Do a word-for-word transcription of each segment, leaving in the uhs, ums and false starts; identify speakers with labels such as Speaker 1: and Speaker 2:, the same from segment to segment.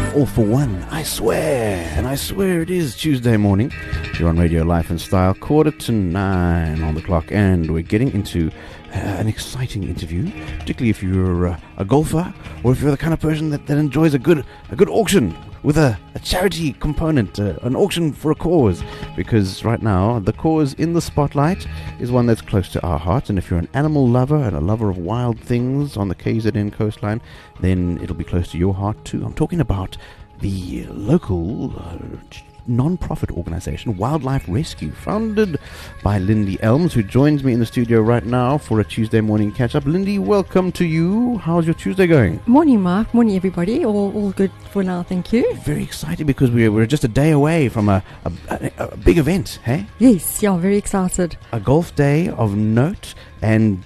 Speaker 1: All for one, I swear, and I swear it is Tuesday morning. You're on Radio Life and Style, quarter to nine on the clock, and we're getting into uh, an exciting interview, particularly if you're uh, a golfer, or if you're the kind of person that, that enjoys a good a good auction with a, a charity component, uh, an auction for a cause, because right now the cause in the spotlight is one that's close to our heart, and if you're an animal lover and a lover of wild things on the K Z N coastline, then it'll be close to your heart too. I'm talking about the local uh, non-profit organization Wildlife Rescue, founded by Lindy Elms, who joins me in the studio right now for a Tuesday morning catch-up. Lindy, welcome to you. How's your Tuesday going?
Speaker 2: Morning, Mark. Morning, everybody. All all good for now, thank you.
Speaker 1: Very excited because we're, we're just a day away from a, a, a, a big event, hey?
Speaker 2: Yes, yeah, very excited.
Speaker 1: A golf day of note, and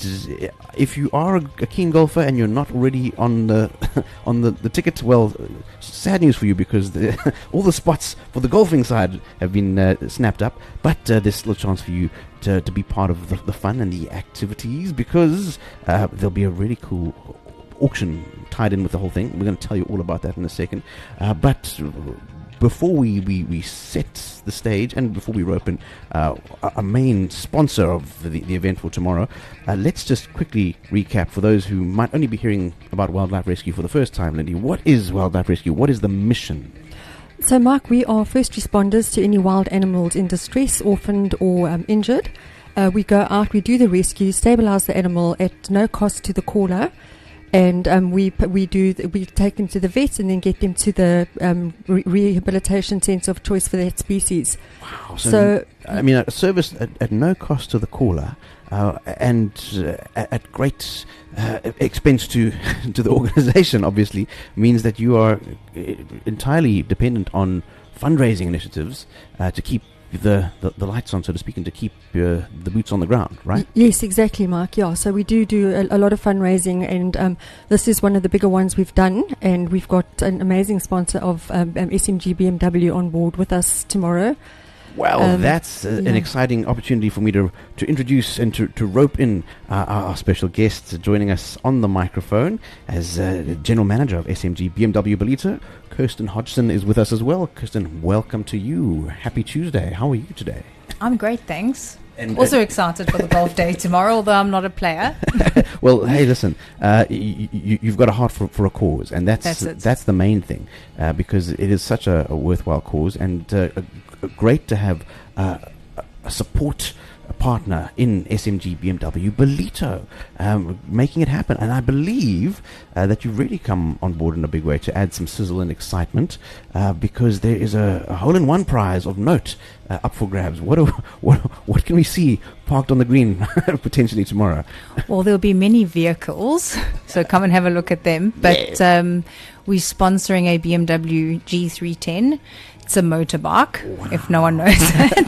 Speaker 1: if you are a, a keen golfer and you're not already on the on the, the ticket, well, sad news for you, because the, all the spots for the golfing side have been uh, snapped up, but uh, there's still a chance for you to, to be part of the, the fun and the activities, because uh, there'll be a really cool auction tied in with the whole thing. We're going to tell you all about that in a second, uh, but before we, we, we set the stage, and before we rope in uh, a main sponsor of the, the event for tomorrow, uh, let's just quickly recap for those who might only be hearing about Wildlife Rescue for the first time. Lindy, what is Wildlife Rescue? What is the mission?
Speaker 2: So, Mark, we are first responders to any wild animals in distress, orphaned or um, injured. Uh, we go out, we do the rescue, stabilize the animal at no cost to the caller, and um, we we do th- we take them to the vet and then get them to the um, re- rehabilitation centre of choice for that species.
Speaker 1: Wow! So,
Speaker 2: So,
Speaker 1: I mean, a service at, at no cost to the caller, uh, and uh, at great uh, expense to to the organisation, obviously, means that you are entirely dependent on fundraising initiatives uh, to keep The, the the lights on, so to speak, and to keep uh, the boots on the ground, right?
Speaker 2: Y- yes, exactly, Mark. Yeah, so we do do a, a lot of fundraising, and um, this is one of the bigger ones we've done, and we've got an amazing sponsor of um, um, S M G B M W on board with us tomorrow.
Speaker 1: Well,
Speaker 2: Um,
Speaker 1: that's uh,
Speaker 2: yeah.
Speaker 1: an exciting opportunity for me to to introduce and to, to rope in uh, our special guest joining us on the microphone as uh, General Manager of S M G B M W Ballito. Kirsten Hodgson is with us as well. Kirsten, welcome to you. Happy Tuesday. How are you today?
Speaker 3: I'm great, thanks.
Speaker 1: And,
Speaker 3: also
Speaker 1: uh,
Speaker 3: excited for the golf day tomorrow, although I'm not a player.
Speaker 1: Well, hey, listen, uh, y- y- you've got a heart for, for a cause, and that's
Speaker 3: That's it.
Speaker 1: that's the main thing, uh, because it is such a, a worthwhile cause, and uh, a, a great to have uh, a- a support partner in S M G B M W Ballito, um, making it happen. And I believe uh, that you've really come on board in a big way to add some sizzle and excitement, uh, because there is a, a hole-in-one prize of note uh, up for grabs. What, do, what what can we see parked on the green potentially tomorrow?
Speaker 3: Well, there'll be many vehicles, so come and have a look at them. But
Speaker 1: Yeah.
Speaker 3: um, we're sponsoring a B M W G three ten. It's a motorbike, if no one knows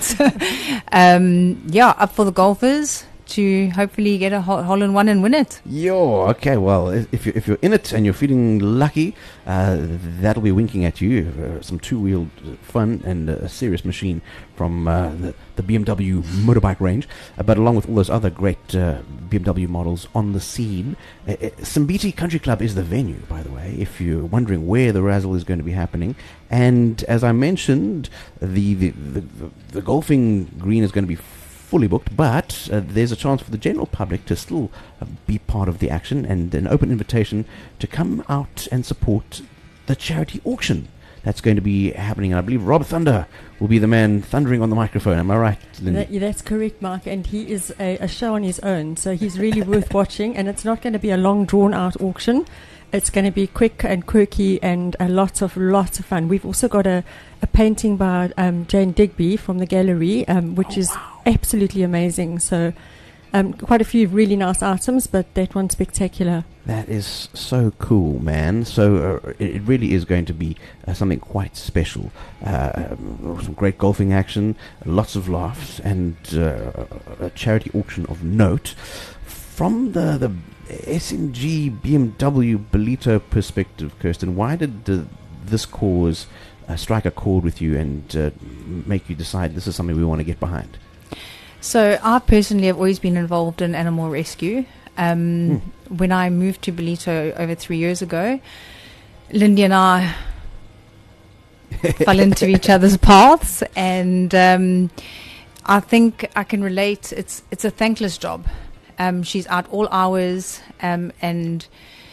Speaker 3: that. um, yeah, up for the golfers to hopefully get a hole, hole in one and win it.
Speaker 1: Yo, okay, well, i- if you're, if you're in it and you're feeling lucky, uh, that'll be winking at you. Uh, some two-wheeled fun and a serious machine from uh, the, the B M W motorbike range, uh, but along with all those other great uh, B M W models on the scene. Uh, uh, Simbiti Country Club is the venue, by the way, if you're wondering where the razzle is going to be happening. And as I mentioned, the, the, the, the, the golfing green is going to be fully booked, but uh, there's a chance for the general public to still uh, be part of the action, and an open invitation to come out and support the charity auction that's going to be happening. And I believe Rob Thunder will be the man thundering on the microphone. Am I right, Lindy?
Speaker 2: That, yeah, that's correct, Mark, and he is a, a show on his own, so he's really worth watching, and it's not going to be a long, drawn-out auction. It's going to be quick and quirky and a lot of lots of fun. We've also got a, a painting by um, Jane Digby from the gallery, um, which
Speaker 1: Oh,
Speaker 2: is
Speaker 1: wow.
Speaker 2: absolutely amazing. So um, quite a few really nice items, but that one's spectacular.
Speaker 1: That is so cool, man. So uh, it, it really is going to be uh, something quite special. Uh, um, some great golfing action, lots of laughs, and uh, a charity auction of note. From the, the S M G B M W Ballito perspective, Kirsten, why did the, this cause uh, strike a chord with you and uh, make you decide this is something we want to get behind?
Speaker 3: So I personally have always been involved in animal rescue. Um,
Speaker 1: Hmm.
Speaker 3: When I moved to Ballito over three years ago, Lindy and I fell into each other's paths, and um, I think I can relate. It's it's a thankless job. Um, she's out all hours, um, and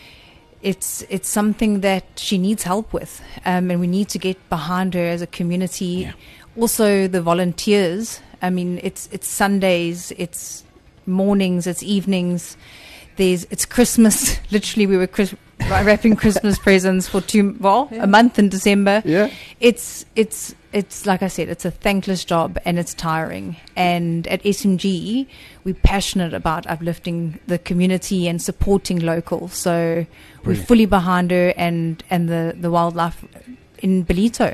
Speaker 3: it's it's something that she needs help with, um, and we need to get behind her as a community.
Speaker 1: Yeah.
Speaker 3: Also, the volunteers. I mean, it's it's Sundays, it's mornings, it's evenings. There's it's Christmas. Literally, we were Chris- wrapping Christmas presents for two well
Speaker 1: Yeah.
Speaker 3: a month in December.
Speaker 1: Yeah.
Speaker 3: It's it's it's like I said, it's a thankless job and it's tiring. And at S M G, we're passionate about uplifting the community and supporting local. So we're
Speaker 1: Brilliant.
Speaker 3: fully behind her and and the the wildlife in Ballito.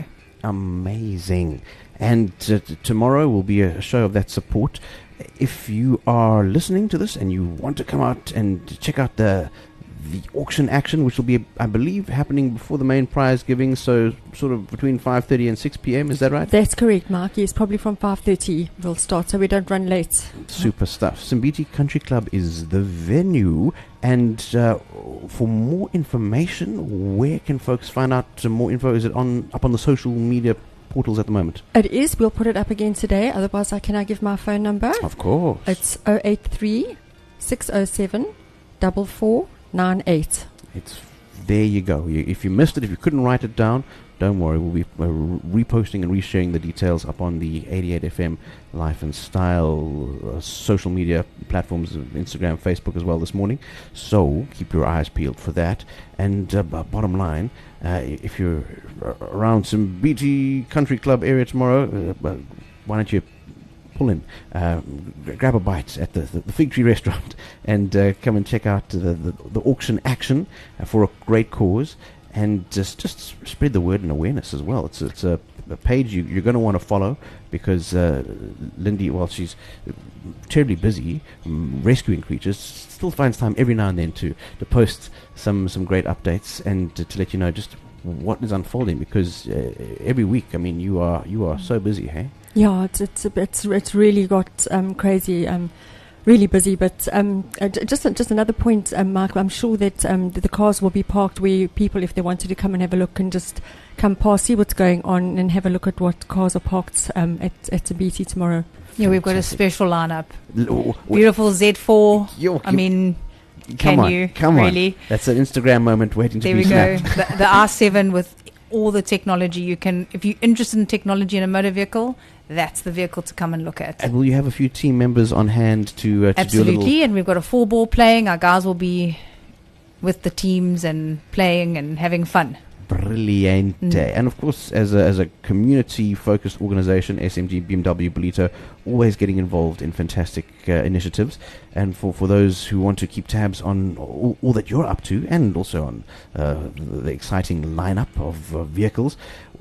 Speaker 1: Amazing. And uh, t- tomorrow will be a show of that support. If you are listening to this and you want to come out and check out the the auction action, which will be, I believe, happening before the main prize giving, so sort of between five thirty and six p.m., is that right?
Speaker 2: That's correct, Mark. Yes, probably from five thirty we'll start, so we don't run late.
Speaker 1: Super stuff. Simbiti Country Club is the venue. And uh, for more information, where can folks find out some more info? Is it on up on the social media portals at the moment?
Speaker 2: It is. We'll put it up again today. Otherwise, I can I give my phone number?
Speaker 1: Of course.
Speaker 2: It's oh eight three, six oh seven, four four nine eight.
Speaker 1: It's there you go. You, if you missed it, if you couldn't write it down, don't worry. We'll be uh, reposting and resharing the details up on the eighty-eight F M Life and Style uh, social media platforms, Instagram, Facebook as well this morning. So keep your eyes peeled for that. And uh, b- bottom line, uh, if you're r- around some B T Country Club area tomorrow, uh, uh, why don't you pull in, uh, g- grab a bite at the, the, the Fig Tree restaurant and uh, come and check out the, the, the auction action uh, for a great cause, and just just spread the word and awareness as well. It's it's a, a page you, you're going to want to follow because uh, Lindy, while she's terribly busy um, rescuing creatures, still finds time every now and then to, to post some, some great updates and to, to let you know just what is unfolding, because uh, every week, I mean, you are you are so busy, hey?
Speaker 2: Yeah, it's it's a bit- it's it's really got um, crazy, um, really busy. But um, uh, j- just just another point, um, Mark. I'm sure that um, the, the cars will be parked where people, if they wanted to come and have a look, can just come past, see what's going on, and have a look at what cars are parked um, at at the B T tomorrow.
Speaker 3: Yeah, we've got a
Speaker 1: Fantastic.
Speaker 3: special lineup.
Speaker 1: L- w- w-
Speaker 3: Beautiful Z four.
Speaker 1: yo,
Speaker 3: I
Speaker 1: you-
Speaker 3: mean,
Speaker 1: come
Speaker 3: can
Speaker 1: on,
Speaker 3: you
Speaker 1: come
Speaker 3: really?
Speaker 1: on. That's an Instagram moment waiting to
Speaker 3: There
Speaker 1: be
Speaker 3: we go.
Speaker 1: snapped.
Speaker 3: The, the R seven with all the technology you can. If you're interested in technology in a motor vehicle, that's the vehicle to come and look at.
Speaker 1: And will you have a few team members on hand to uh, to do a little?
Speaker 3: Absolutely, and we've got a four ball playing. Our guys will be with the teams and playing and having fun.
Speaker 1: Brilliant.
Speaker 3: Mm.
Speaker 1: And of course, as a, as a community-focused organization, S M G B M W Ballito always getting involved in fantastic uh, initiatives. And for, for those who want to keep tabs on all, all that you're up to, and also on uh, the exciting lineup of uh, vehicles,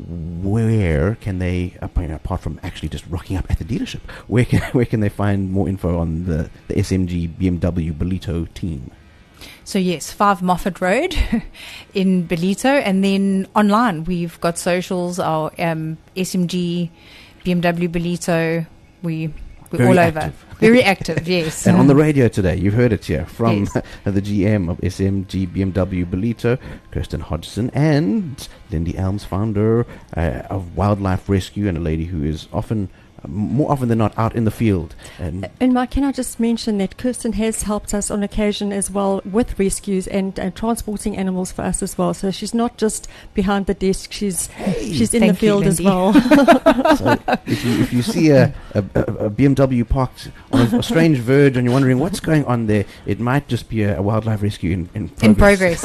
Speaker 1: where can they, ap- apart from actually just rocking up at the dealership, where can where can they find more info on the, the S M G B M W Ballito team?
Speaker 3: So yes, five Moffat Road in Ballito, and then online we've got socials. Our um, S M G B M W Ballito. We we're
Speaker 1: Very
Speaker 3: all
Speaker 1: active.
Speaker 3: over. Very active. Yes.
Speaker 1: And on the radio today, you've heard it here from
Speaker 3: Yes.
Speaker 1: the G M of S M G B M W Ballito, Kirsten Hodgson, and Lindy Elms, founder uh, of Wildlife Rescue, and a lady who is often, uh, more often than not, out in the field. And
Speaker 2: And Mark, can I just mention that Kirsten has helped us on occasion as well with rescues and, and transporting animals for us as well. So she's not just behind the desk; she's she's in the
Speaker 3: Thank you,
Speaker 2: field as
Speaker 3: Lindy.
Speaker 2: well.
Speaker 1: so if you if you see a, a, a, a B M W parked on a, a strange verge and you're wondering what's going on there, it might just be a, a wildlife rescue in, in progress.
Speaker 3: in progress.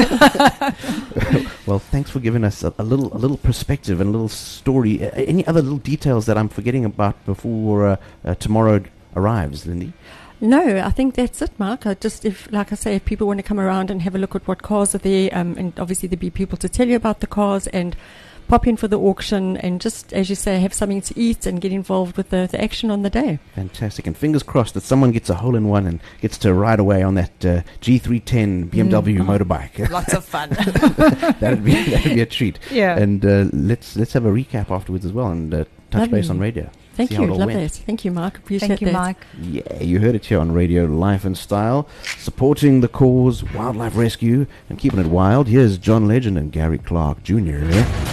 Speaker 3: Yes.
Speaker 1: Well, thanks for giving us a, a little a little perspective and a little story. Uh, any other little details that I'm forgetting about before uh, uh, tomorrow arrives, Lindy?
Speaker 2: No, I think that's it, Mark. I just, if, like I say, if people want to come around and have a look at what cars are there, um, and obviously there'll be people to tell you about the cars and pop in for the auction and just, as you say, have something to eat and get involved with the, the action on the day.
Speaker 1: Fantastic. And fingers crossed that someone gets a hole-in-one and gets to ride away on that uh, G three ten B M W
Speaker 3: Mm. Oh.
Speaker 1: motorbike.
Speaker 3: Lots of fun.
Speaker 1: that'd be that'd be a treat.
Speaker 3: Yeah.
Speaker 1: And uh, let's let's have a recap afterwards as well, and uh, touch
Speaker 2: Lovely.
Speaker 1: base on radio.
Speaker 2: Thank
Speaker 1: See how
Speaker 2: you.
Speaker 1: it all
Speaker 2: Love
Speaker 1: went.
Speaker 2: that. Thank you, Mark. Appreciate
Speaker 3: Thank you,
Speaker 2: that.
Speaker 3: Mike.
Speaker 1: Yeah, you heard it here on Radio Life and Style, supporting the cause, wildlife rescue, and keeping it wild. Here's John Legend and Gary Clark Junior